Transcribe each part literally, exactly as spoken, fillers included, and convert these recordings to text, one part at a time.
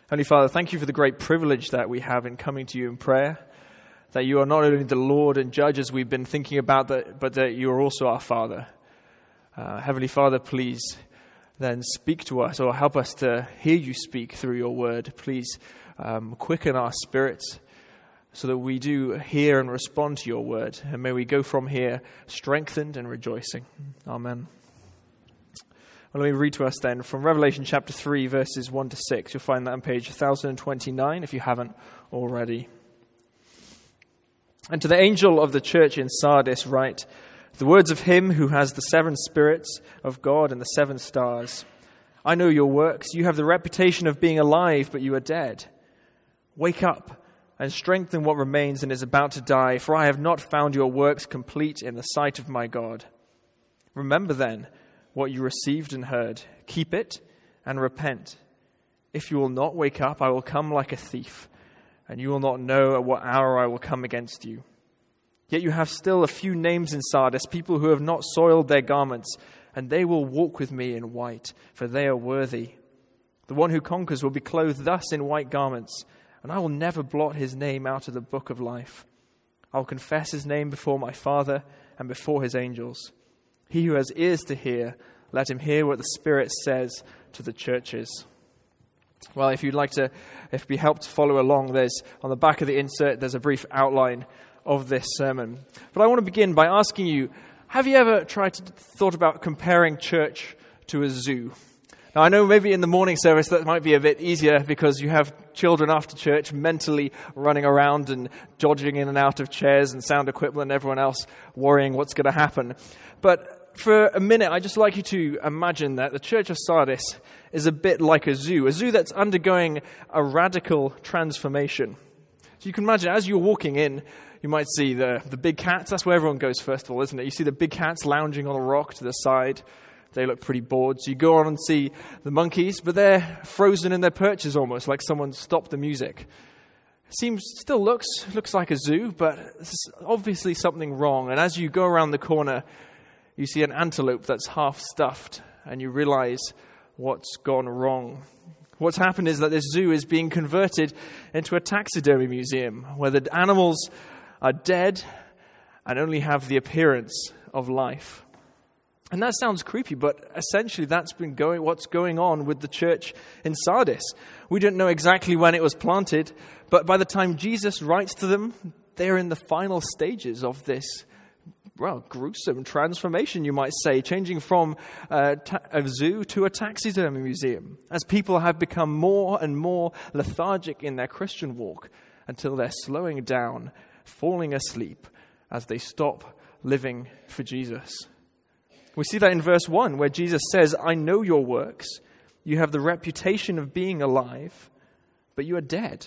Heavenly Father, thank you for the great privilege that we have in coming to you in prayer, that you are not only the Lord and Judge as we've been thinking about, that, but that you are also our Father. Uh, Heavenly Father, please then speak to us or help us to hear you speak through your word. Please um, quicken our spirits so that we do hear and respond to your word. And may we go from here strengthened and rejoicing. Amen. Well, let me read to us then from Revelation chapter three, verses one to six. You'll find that on page one thousand twenty-nine if you haven't already. And to the angel of the church in Sardis write, the words of him who has the seven spirits of God and the seven stars. I know your works. You have the reputation of being alive, but you are dead. Wake up and strengthen what remains and is about to die, for I have not found your works complete in the sight of my God. Remember then what you received and heard. Keep it and repent. If you will not wake up, I will come like a thief, and you will not know at what hour I will come against you. Yet you have still a few names in Sardis, people who have not soiled their garments, and they will walk with me in white, for they are worthy. The one who conquers will be clothed thus in white garments, and I will never blot his name out of the book of life. I will confess his name before my Father and before his angels. He who has ears to hear, let him hear what the Spirit says to the churches. Well, if you'd like to, if we help to follow along, there's on the back of the insert, there's a brief outline of this sermon. But I want to begin by asking you, have you ever tried to thought about comparing church to a zoo? Now, I know maybe in the morning service that might be a bit easier because you have children after church mentally running around and dodging in and out of chairs and sound equipment and everyone else worrying what's going to happen. But for a minute, I'd just like you to imagine that the Church of Sardis is a bit like a zoo, a zoo that's undergoing a radical transformation. So you can imagine as you're walking in, you might see the, the big cats. That's where everyone goes first of all, isn't it? You see the big cats lounging on a rock to the side. They look pretty bored. So you go on and see the monkeys, but they're frozen in their perches almost, like someone stopped the music. Seems, still looks, looks like a zoo, but there's obviously something wrong. And as you go around the corner, you see an antelope that's half stuffed, and you realize what's gone wrong. What's happened is that this zoo is being converted into a taxidermy museum, where the animals are dead and only have the appearance of life. And that sounds creepy, but essentially that's been going, what's going on with the church in Sardis. We don't know exactly when it was planted, but by the time Jesus writes to them, they're in the final stages of this, well, gruesome transformation, you might say, changing from a, ta- a zoo to a taxidermy museum, as people have become more and more lethargic in their Christian walk until they're slowing down, falling asleep as they stop living for Jesus. We see that in verse one, where Jesus says, I know your works. You have the reputation of being alive, but you are dead.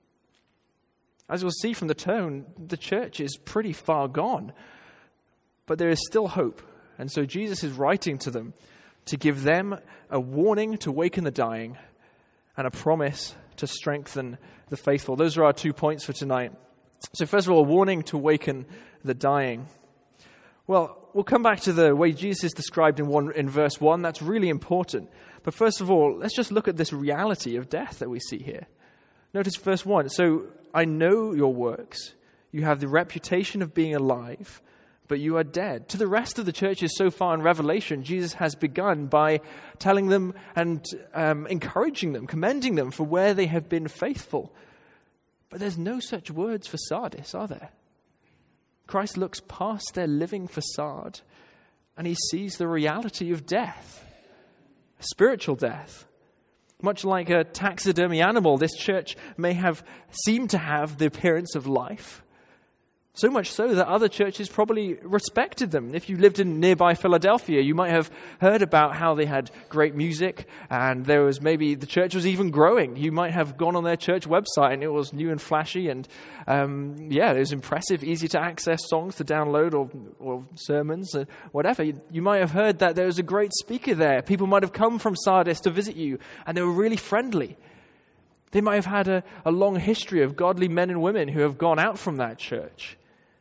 As we'll see from the tone, the church is pretty far gone. But there is still hope. And so Jesus is writing to them to give them a warning to waken the dying and a promise to strengthen the faithful. Those are our two points for tonight. So first of all, a warning to waken the dying. Well, we'll come back to the way Jesus is described in one in verse one. That's really important. But first of all, let's just look at this reality of death that we see here. Notice verse one. So I know your works. You have the reputation of being alive, but you are dead. To the rest of the churches so far in Revelation, Jesus has begun by telling them and um, encouraging them, commending them for where they have been faithful. But there's no such words for Sardis, are there? Christ looks past their living facade and he sees the reality of death, spiritual death. Much like a taxidermy animal, this church may have seemed to have the appearance of life. So much so that other churches probably respected them. If you lived in nearby Philadelphia, you might have heard about how they had great music and there was maybe the church was even growing. You might have gone on their church website and it was new and flashy and um, yeah, it was impressive, easy to access songs to download or, or sermons or whatever. You, you might have heard that there was a great speaker there. People might have come from Sardis to visit you and they were really friendly. They might have had a, a long history of godly men and women who have gone out from that church.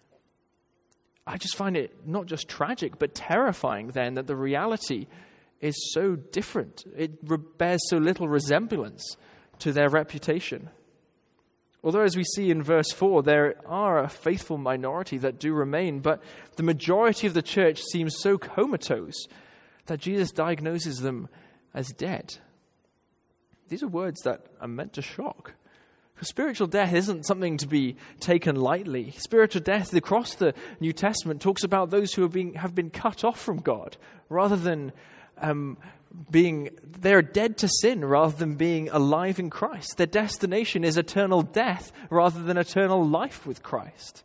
I just find it not just tragic, but terrifying then that the reality is so different. It bears so little resemblance to their reputation. Although, as we see in verse four, there are a faithful minority that do remain, but the majority of the church seems so comatose that Jesus diagnoses them as dead. These are words that are meant to shock. Because spiritual death isn't something to be taken lightly. Spiritual death across the New Testament talks about those who have been, have been cut off from God, rather than um, being, they're dead to sin rather than being alive in Christ. Their destination is eternal death rather than eternal life with Christ.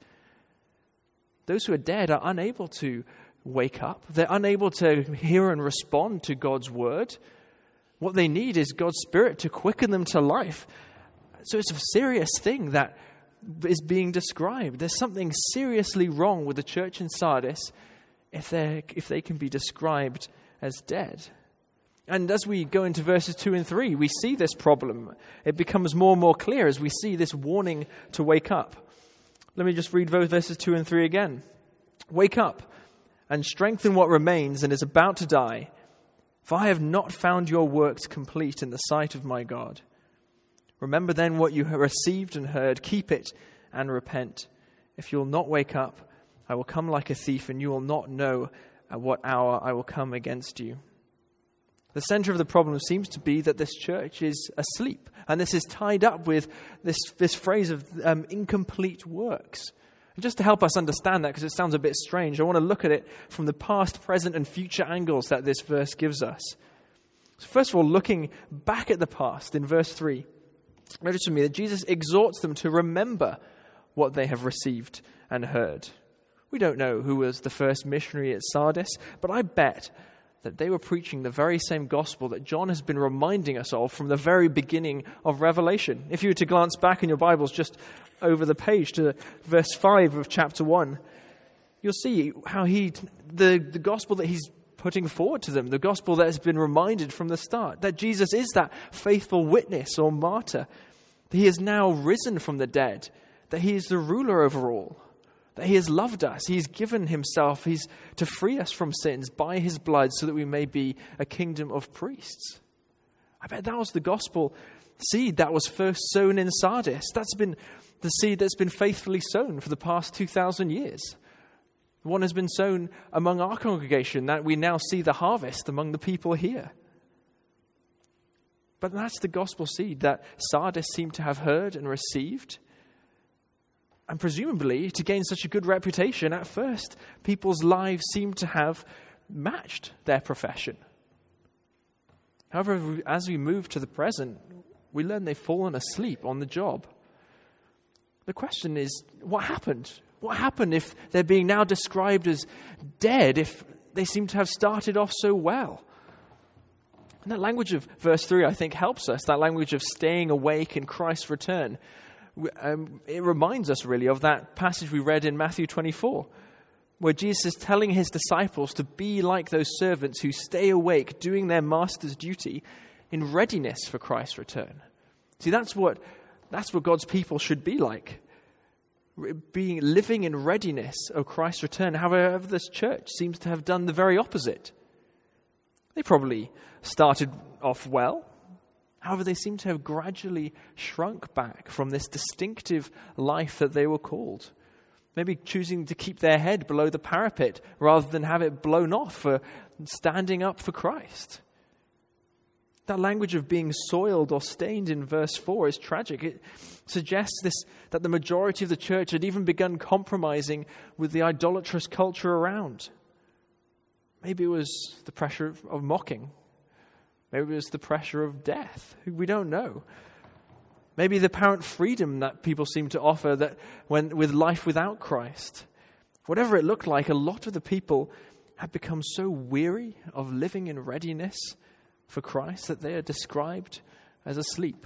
Those who are dead are unable to wake up. They're unable to hear and respond to God's word. What they need is God's Spirit to quicken them to life. So it's a serious thing that is being described. There's something seriously wrong with the church in Sardis if they if they can be described as dead. And as we go into verses two and three, we see this problem. It becomes more and more clear as we see this warning to wake up. Let me just read verses two and three again. Wake up and strengthen what remains and is about to die, for I have not found your works complete in the sight of my God. Remember then what you have received and heard, keep it and repent. If you will not wake up, I will come like a thief, and you will not know at what hour I will come against you. The center of the problem seems to be that this church is asleep, and this is tied up with this, this phrase of um, incomplete works. And just to help us understand that, because it sounds a bit strange, I want to look at it from the past, present, and future angles that this verse gives us. So first of all, looking back at the past in verse three, notice with me that Jesus exhorts them to remember what they have received and heard. We don't know who was the first missionary at Sardis, but I bet that they were preaching the very same gospel that John has been reminding us of from the very beginning of Revelation. If you were to glance back in your Bibles just over the page to verse five of chapter one, you'll see how he, the, the gospel that he's putting forward to them, the gospel that has been reminded from the start, that Jesus is that faithful witness or martyr, that he is now risen from the dead, that he is the ruler over all, that he has loved us, he's given himself he's to free us from sins by his blood so that we may be a kingdom of priests. I bet that was the gospel seed that was first sown in Sardis. That's been the seed that's been faithfully sown for the past two thousand years. One has been sown among our congregation that we now see the harvest among the people here. But that's the gospel seed that Sardis seemed to have heard and received. And presumably, to gain such a good reputation, at first, people's lives seemed to have matched their profession. However, as we move to the present, we learn they've fallen asleep on the job. The question is, what happened? What happened if they're being now described as dead, if they seem to have started off so well? And that language of verse three, I think, helps us, that language of staying awake in Christ's return. Um, it reminds us really of that passage we read in Matthew twenty-four, where Jesus is telling his disciples to be like those servants who stay awake, doing their master's duty in readiness for Christ's return. See, that's what that's what God's people should be like. Being living in readiness of Christ's return. However, this church seems to have done the very opposite. They probably started off well. However, they seem to have gradually shrunk back from this distinctive life that they were called. Maybe choosing to keep their head below the parapet rather than have it blown off for standing up for Christ. That language of being soiled or stained in verse four is tragic. It suggests this that the majority of the church had even begun compromising with the idolatrous culture around. Maybe it was the pressure of, of mocking. Maybe it was the pressure of death. We don't know. Maybe the apparent freedom that people seem to offer that when with life without Christ. Whatever it looked like, a lot of the people had become so weary of living in readiness for Christ that they are described as asleep.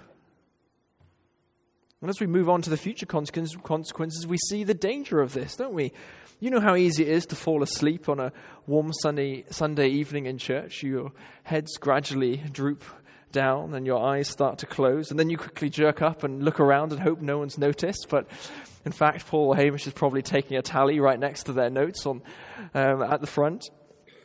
And as we move on to the future consequences, we see the danger of this, don't we? You know how easy it is to fall asleep on a warm sunny Sunday evening in church. Your heads gradually droop down and your eyes start to close, and then you quickly jerk up and look around and hope no one's noticed. But in fact, Paul or Hamish is probably taking a tally right next to their notes on um, at the front.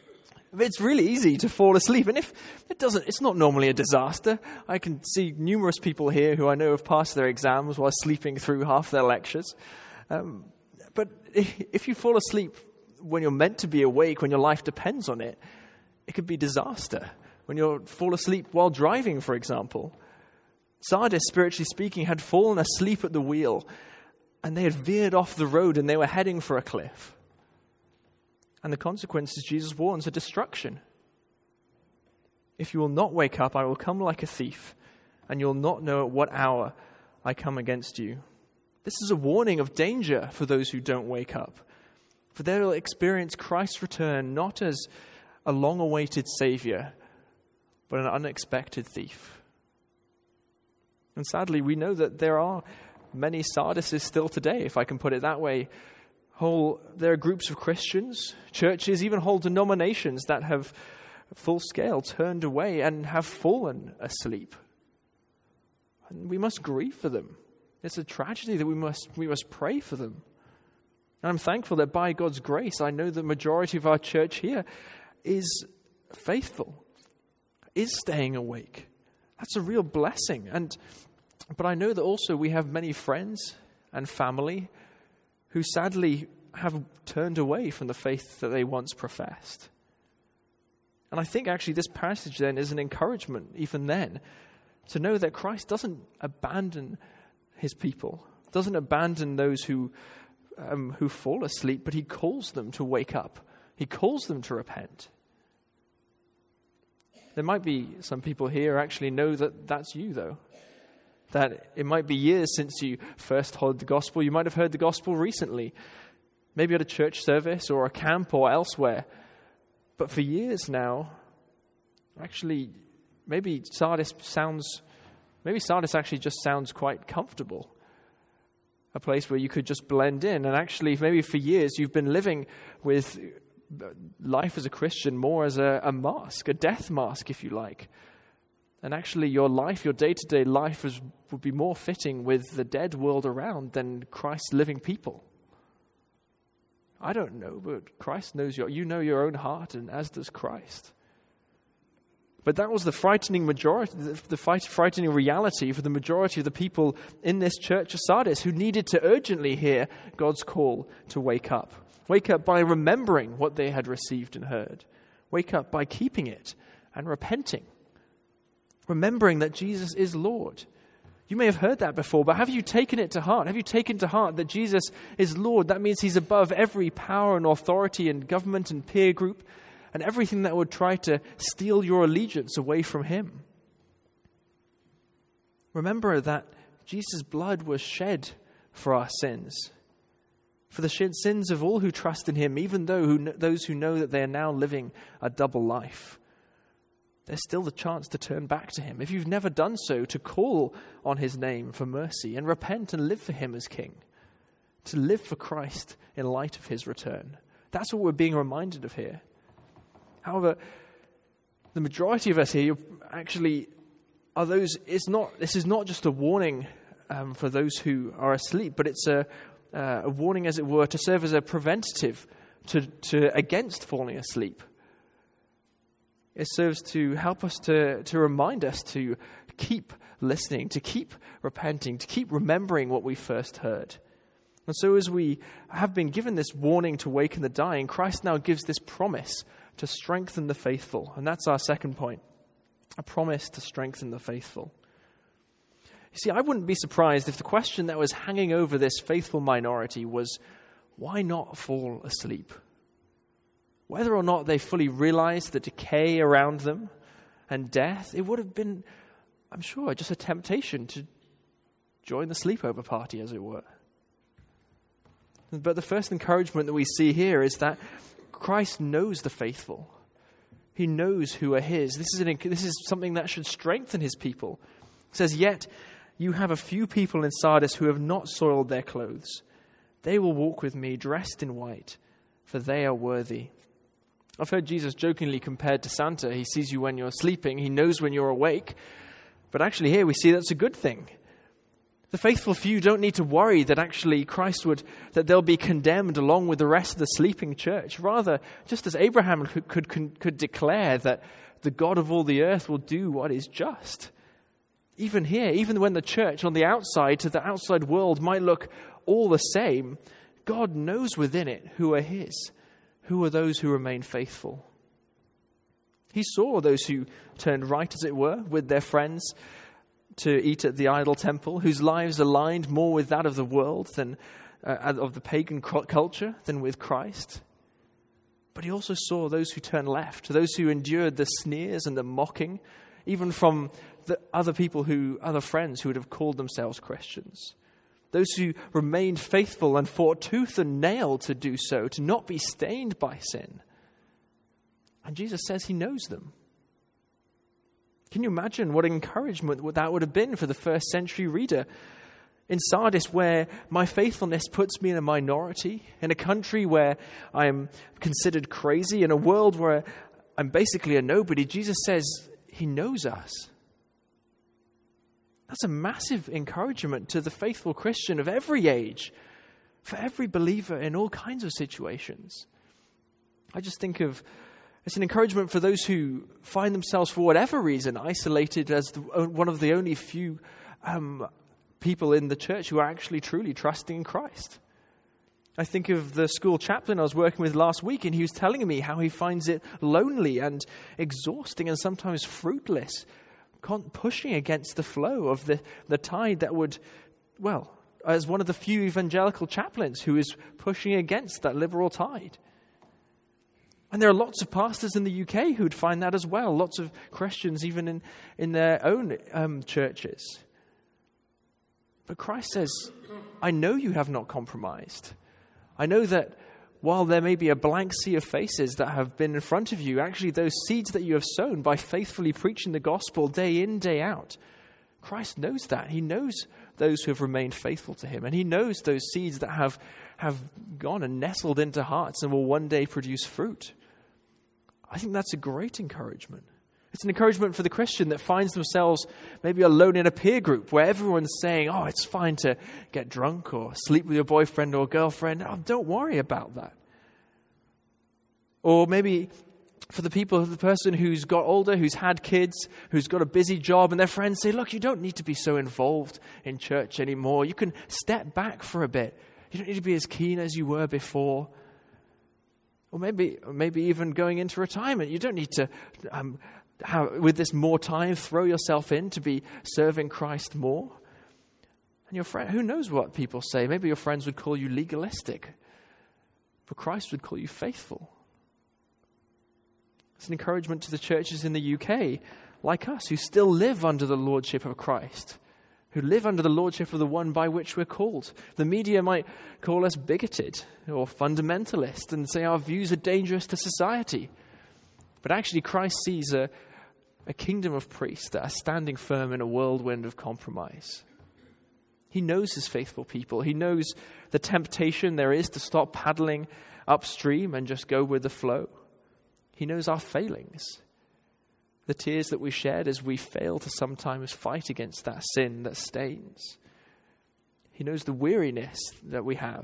It's really easy to fall asleep. And if it doesn't, it's not normally a disaster. I can see numerous people here who I know have passed their exams while sleeping through half their lectures. Um, but if you fall asleep when you're meant to be awake, when your life depends on it, it could be disaster. When you fall asleep while driving, for example. Sardis, spiritually speaking, had fallen asleep at the wheel, and they had veered off the road and they were heading for a cliff. And the consequences, Jesus warns, are destruction. If you will not wake up, I will come like a thief, and you'll not know at what hour I come against you. This is a warning of danger for those who don't wake up, for they will experience Christ's return not as a long-awaited Savior, but an unexpected thief. And sadly, we know that there are many Sardises still today, if I can put it that way. Whole, there are groups of Christians, churches, even whole denominations that have full scale turned away and have fallen asleep. And we must grieve for them. It's a tragedy that we must we must pray for them. And I'm thankful that by God's grace, I know the majority of our church here is faithful, is staying awake. That's a real blessing. And but I know that also we have many friends and family who sadly have turned away from the faith that they once professed. And I think actually this passage then is an encouragement, even then, to know that Christ doesn't abandon his people, doesn't abandon those who um, who fall asleep, but he calls them to wake up. He calls them to repent. There might be some people here who actually know that that's you, though. That it might be years since you first heard the gospel. You might have heard the gospel recently, maybe at a church service or a camp or elsewhere. But for years now, actually, maybe Sardis sounds, maybe Sardis actually just sounds quite comfortable. A place where you could just blend in. And actually, maybe for years, you've been living with life as a Christian more as a, a mask, a death mask, if you like. And actually, your life, your day-to-day life is, would be more fitting with the dead world around than Christ's living people. I don't know, but Christ knows your, you know your own heart, and as does Christ. But that was the frightening majority, the, the frightening reality for the majority of the people in this church of Sardis who needed to urgently hear God's call to wake up. Wake up by remembering what they had received and heard. Wake up by keeping it and repenting. Remembering that Jesus is Lord. You may have heard that before, but have you taken it to heart? Have you taken to heart that Jesus is Lord? That means he's above every power and authority and government and peer group and everything that would try to steal your allegiance away from him. Remember that Jesus' blood was shed for our sins, for the sins of all who trust in him, even though who, those who know that they are now living a double life. There's still the chance to turn back to him. If you've never done so, to call on his name for mercy and repent and live for him as king. To live for Christ in light of his return. That's what we're being reminded of here. However, the majority of us here actually are those, it's not, this is not just a warning um, for those who are asleep, but it's a, uh, a warning, as it were, to serve as a preventative to, to against falling asleep. It serves to help us to, to remind us to keep listening, to keep repenting, to keep remembering what we first heard. And so as we have been given this warning to waken the dying, Christ now gives this promise to strengthen the faithful. And that's our second point, a promise to strengthen the faithful. You see, I wouldn't be surprised if the question that was hanging over this faithful minority was, why not fall asleep? Whether or not they fully realized the decay around them and death, it would have been, I'm sure, just a temptation to join the sleepover party, as it were. But the first encouragement that we see here is that Christ knows the faithful. He knows who are his. This is, an, this is something that should strengthen his people. It says, yet you have a few people in Sardis who have not soiled their clothes. They will walk with me dressed in white, for they are worthy. I've heard Jesus jokingly compared to Santa. He sees you when you're sleeping. He knows when you're awake. But actually here we see that's a good thing. The faithful few don't need to worry that actually Christ would, that they'll be condemned along with the rest of the sleeping church. Rather, just as Abraham could, could, could declare that the God of all the earth will do what is just. Even here, even when the church on the outside to the outside world might look all the same, God knows within it who are his, who are those who remain faithful. He saw those who turned right, as it were, with their friends to eat at the idol temple, whose lives aligned more with that of the world than uh, of the pagan culture than with Christ. But he also saw those who turned left, those who endured the sneers and the mocking, even from the other people who, other friends who would have called themselves Christians. Those who remained faithful and fought tooth and nail to do so, to not be stained by sin. And Jesus says he knows them. Can you imagine what encouragement that would have been for the first century reader? In Sardis, where my faithfulness puts me in a minority, in a country where I am considered crazy, in a world where I'm basically a nobody, Jesus says he knows us. That's a massive encouragement to the faithful Christian of every age, for every believer in all kinds of situations. I just think of It's an encouragement for those who find themselves, for whatever reason, isolated as the, one of the only few um, people in the church who are actually truly trusting in Christ. I think of the school chaplain I was working with last week, and he was telling me how he finds it lonely and exhausting and sometimes fruitless, pushing against the flow of the, the tide that would, well, as one of the few evangelical chaplains who is pushing against that liberal tide. And there are lots of pastors in the U K who'd find that as well. Lots of Christians, even in, in their own um, churches. But Christ says, I know you have not compromised. I know that while there may be a blank sea of faces that have been in front of you, actually those seeds that you have sown by faithfully preaching the gospel day in, day out, Christ knows that. He knows those who have remained faithful to him. And he knows those seeds that have, have gone and nestled into hearts and will one day produce fruit. I think that's a great encouragement. It's an encouragement for the Christian that finds themselves maybe alone in a peer group where everyone's saying, oh, it's fine to get drunk or sleep with your boyfriend or girlfriend. Oh, don't worry about that. Or maybe for the people, the person who's got older, who's had kids, who's got a busy job, and their friends say, look, you don't need to be so involved in church anymore. You can step back for a bit. You don't need to be as keen as you were before. Or maybe, or maybe even going into retirement. You don't need to, um, have, with this more time, throw yourself in to be serving Christ more. And your friend, who knows what people say? Maybe your friends would call you legalistic, but Christ would call you faithful. It's an encouragement to the churches in the U K, like us, who still live under the lordship of Christ, who live under the lordship of the one by which we're called. The media might call us bigoted or fundamentalist and say our views are dangerous to society. But actually Christ sees a, a kingdom of priests that are standing firm in a whirlwind of compromise. He knows his faithful people. He knows the temptation there is to stop paddling upstream and just go with the flow. He knows our failings. The tears that we shed as we fail to sometimes fight against that sin that stains. He knows the weariness that we have.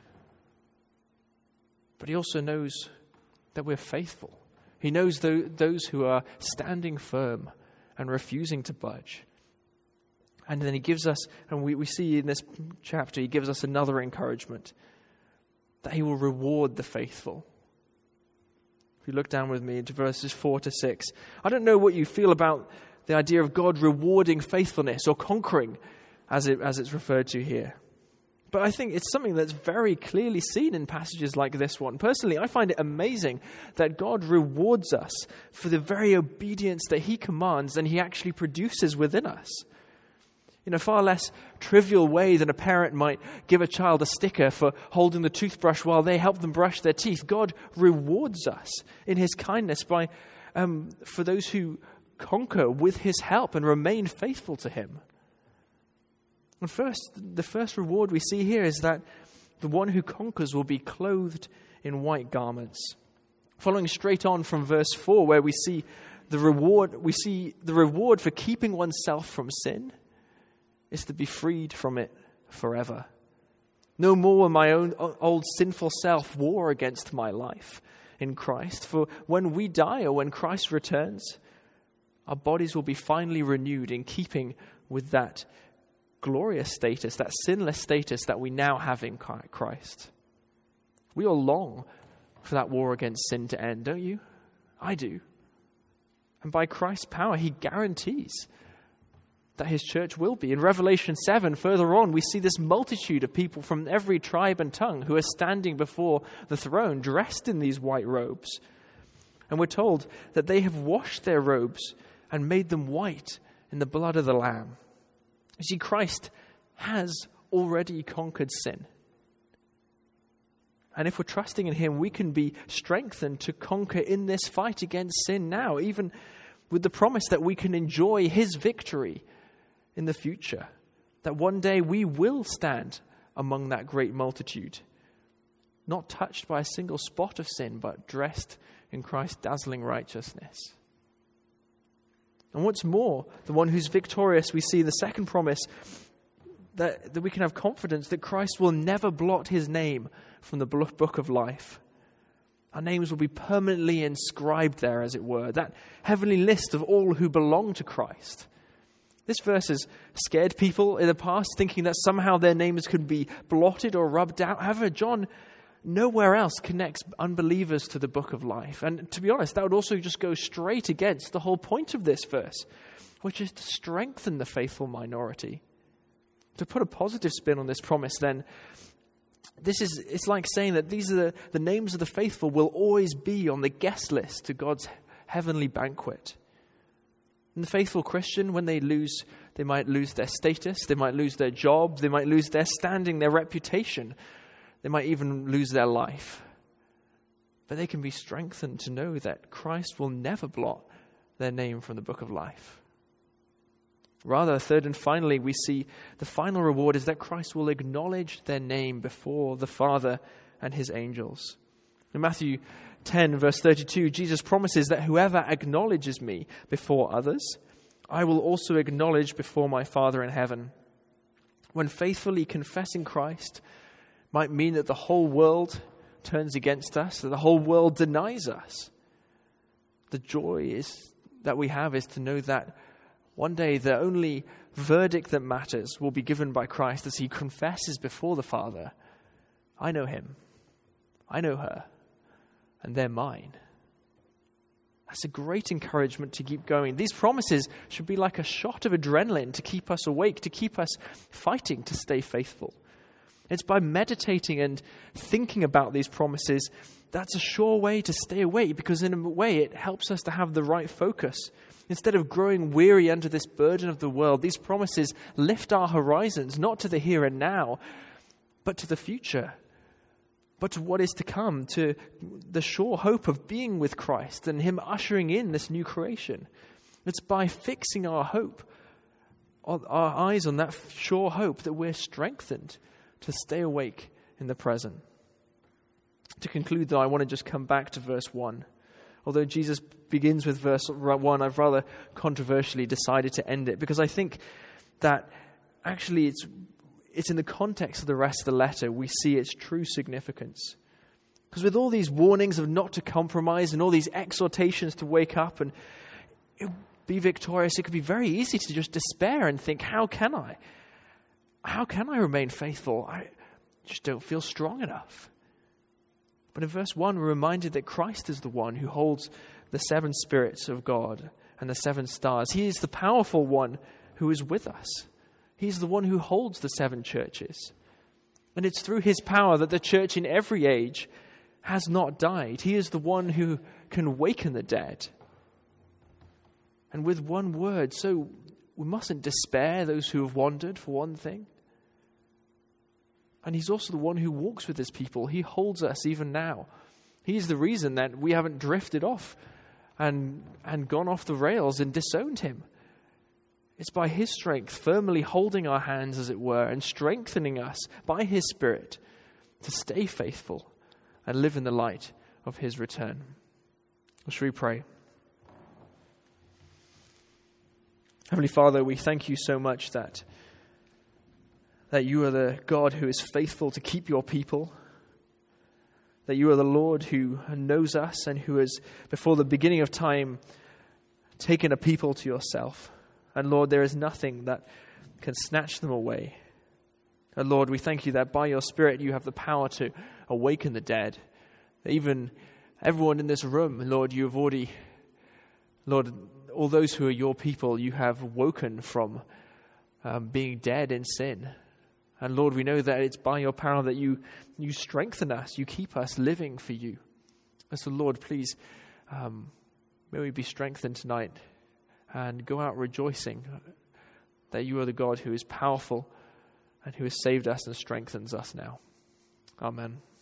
But he also knows that we're faithful. He knows those who are standing firm and refusing to budge. And then he gives us, and we, we see in this chapter, he gives us another encouragement, that he will reward the faithful. If you look down with me into verses four to six, I don't know what you feel about the idea of God rewarding faithfulness or conquering, as it as it's referred to here. But I think it's something that's very clearly seen in passages like this one. Personally, I find it amazing that God rewards us for the very obedience that he commands and he actually produces within us. In a far less trivial way than a parent might give a child a sticker for holding the toothbrush while they help them brush their teeth, God rewards us in his kindness by um, for those who conquer with his help and remain faithful to him. And first, the first reward we see here is that the one who conquers will be clothed in white garments. Following straight on from verse four, where we see the reward, we see the reward for keeping oneself from sin is to be freed from it forever. No more will my own old sinful self war against my life in Christ. For when we die or when Christ returns, our bodies will be finally renewed in keeping with that glorious status, that sinless status that we now have in Christ. We all long for that war against sin to end, don't you? I do. And by Christ's power, he guarantees that his church will be. In Revelation seven, further on, we see this multitude of people from every tribe and tongue who are standing before the throne, dressed in these white robes. And we're told that they have washed their robes and made them white in the blood of the Lamb. You see, Christ has already conquered sin. And if we're trusting in him, we can be strengthened to conquer in this fight against sin now, even with the promise that we can enjoy his victory in the future. That one day we will stand among that great multitude, not touched by a single spot of sin, but dressed in Christ's dazzling righteousness. And what's more, the one who's victorious, we see the second promise, that, that we can have confidence that Christ will never blot his name from the book of life. Our names will be permanently inscribed there, as it were, that heavenly list of all who belong to Christ. This verse has scared people in the past, thinking that somehow their names could be blotted or rubbed out. However, John nowhere else connects unbelievers to the book of life. And to be honest, that would also just go straight against the whole point of this verse, which is to strengthen the faithful minority. To put a positive spin on this promise, then, this is it's like saying that these are the, the names of the faithful will always be on the guest list to God's heavenly banquet. And the faithful Christian, when they lose, they might lose their status, they might lose their job, they might lose their standing, their reputation, they might even lose their life. But they can be strengthened to know that Christ will never blot their name from the book of life. Rather, third and finally, we see the final reward is that Christ will acknowledge their name before the Father and his angels. In Matthew ten, verse thirty-two, Jesus promises that whoever acknowledges me before others, I will also acknowledge before my Father in heaven. When faithfully confessing Christ might mean that the whole world turns against us, that the whole world denies us. The joy is that we have is to know that one day the only verdict that matters will be given by Christ as he confesses before the Father, I know him, I know her, and they're mine. That's a great encouragement to keep going. These promises should be like a shot of adrenaline to keep us awake, to keep us fighting to stay faithful. It's by meditating and thinking about these promises, that's a sure way to stay awake, because in a way it helps us to have the right focus. Instead of growing weary under this burden of the world, these promises lift our horizons, not to the here and now, but to the future, but to what is to come, to the sure hope of being with Christ and him ushering in this new creation. It's by fixing our hope, our eyes on that sure hope, that we're strengthened to stay awake in the present. To conclude, though, I want to just come back to verse one. Although Jesus begins with verse one, I've rather controversially decided to end it, because I think that actually it's it's in the context of the rest of the letter we see its true significance. Because with all these warnings of not to compromise and all these exhortations to wake up and be victorious, it could be very easy to just despair and think, how can I? How can I remain faithful? I just don't feel strong enough. But in verse one, we're reminded that Christ is the one who holds the seven spirits of God and the seven stars. He is the powerful one who is with us. He's the one who holds the seven churches. And it's through his power that the church in every age has not died. He is the one who can waken the dead. And with one word, so we mustn't despair those who have wandered, for one thing. And he's also the one who walks with his people. He holds us even now. He's the reason that we haven't drifted off and, and gone off the rails and disowned him. It's by his strength, firmly holding our hands, as it were, and strengthening us by his Spirit to stay faithful and live in the light of his return. Shall we pray? Heavenly Father, we thank you so much that that you are the God who is faithful to keep your people, that you are the Lord who knows us and who has, before the beginning of time, taken a people to yourself. And Lord, there is nothing that can snatch them away. And Lord, we thank you that by your Spirit you have the power to awaken the dead. Even everyone in this room, Lord, you have already, Lord, all those who are your people, you have woken from um, being dead in sin. And Lord, we know that it's by your power that you you strengthen us, you keep us living for you. And so Lord, please, um, may we be strengthened tonight and go out rejoicing that you are the God who is powerful and who has saved us and strengthens us now. Amen.